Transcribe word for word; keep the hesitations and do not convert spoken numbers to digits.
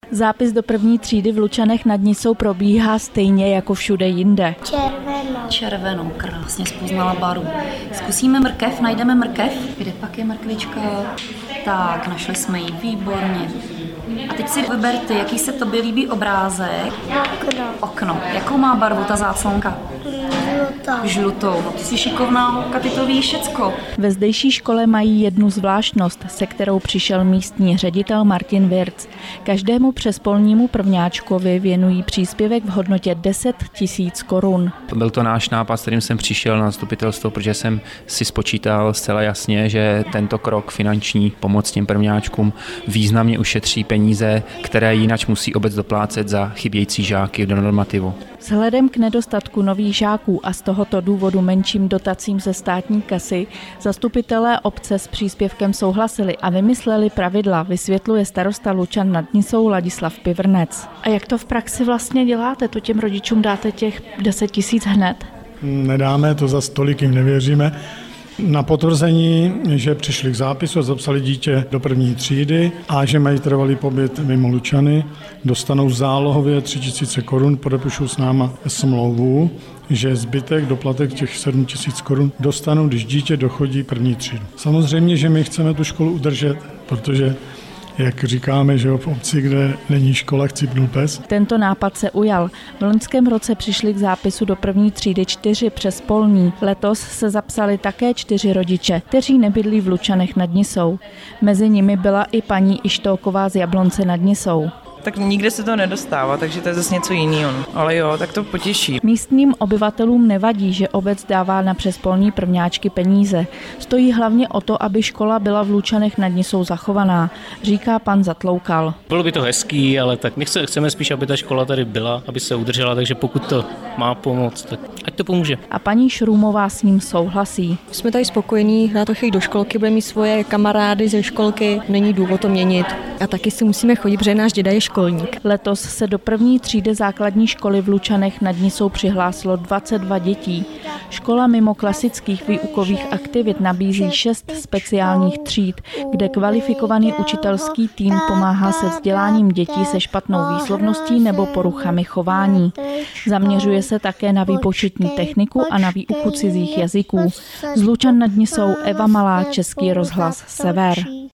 Zápis do první třídy v Lučanech nad Nisou probíhá stejně jako všude jinde. Červenou. Červenou, krásně zpoznala barvu. Zkusíme mrkev, najdeme mrkev. Kde pak je mrkvička? Tak, našli jsme ji, výborně. A teď si vyber ty, jaký se tobě líbí obrázek. Okno. Okno. Jakou má barvu ta záclonka? Žlutou. Žlutou. No ty jsi šikovná, holka, ty to víš všecko. Ve zdejší škole mají jednu zvláštnost, se kterou přišel místní ředitel Martin Wirc. Každému přespolnímu prvňáčkovi věnují příspěvek v hodnotě deset tisíc korun. Byl to náš nápad, s kterým jsem přišel na zastupitelstvo, protože jsem si spočítal zcela jasně, že tento krok finanční pomoc těm prvňáčkům významně ušetří peníze, které jinak musí obec doplácet za chybějící žáky do normativu. Vzhledem k nedostatku nových žáků a z tohoto důvodu menším dotacím ze státní kasy zastupitelé obce s příspěvkem souhlasili a vymysleli pravidla, vysvětluje starosta Lučan nad Nisou Ladislav Pivrnec. A jak to v praxi vlastně děláte? To těm rodičům dáte těch deset tisíc hned? Nedáme, to zas tolik jim nevěříme. Na potvrzení, že přišli k zápisu a zapsali dítě do první třídy a že mají trvalý pobyt mimo Lučany, dostanou zálohově tři tisíce korun, podepíšou s náma smlouvu, že zbytek, doplatek těch sedm tisíc korun dostanou, když dítě dochodí první třídu. Samozřejmě, že my chceme tu školu udržet, protože jak říkáme, že v obci, kde není škola, chcípnul pes. Tento nápad se ujal. V loňském roce přišli k zápisu do první třídy čtyři přespolní. Letos se zapsali také čtyři rodiče, kteří nebydlí v Lučanech nad Nisou. Mezi nimi byla i paní Ištóková z Jablonce nad Nisou. Tak nikde se to nedostává, takže to je zase něco jiného. Ale jo, tak to potěší. Místním obyvatelům nevadí, že obec dává na přespolní prvňáčky peníze. Stojí hlavně o to, aby škola byla v Lučanech nad Nisou zachovaná, říká pan Zatloukal. Bylo by to hezký, ale tak my chceme spíš, aby ta škola tady byla, aby se udržela, takže pokud to má pomoct, tak ať to pomůže. A paní Šrůmová s ním souhlasí. Jsme tady spokojení, na to chodí do školky, bude mít svoje kamarády ze školky, není důvod to měnit. A taky si musíme chodit, protože náš děda je školník. Letos se do první třídy základní školy v Lučanech nad Nisou přihlásilo dvacet dva dětí. Škola mimo klasických výukových aktivit nabízí šest speciálních tříd, kde kvalifikovaný učitelský tým pomáhá se vzděláním dětí se špatnou výslovností nebo poruchami chování. Zaměřuje se také na výpočetní techniku a na výuku cizích jazyků. Z Lučan nad Nisou Eva Malá, Český rozhlas Sever.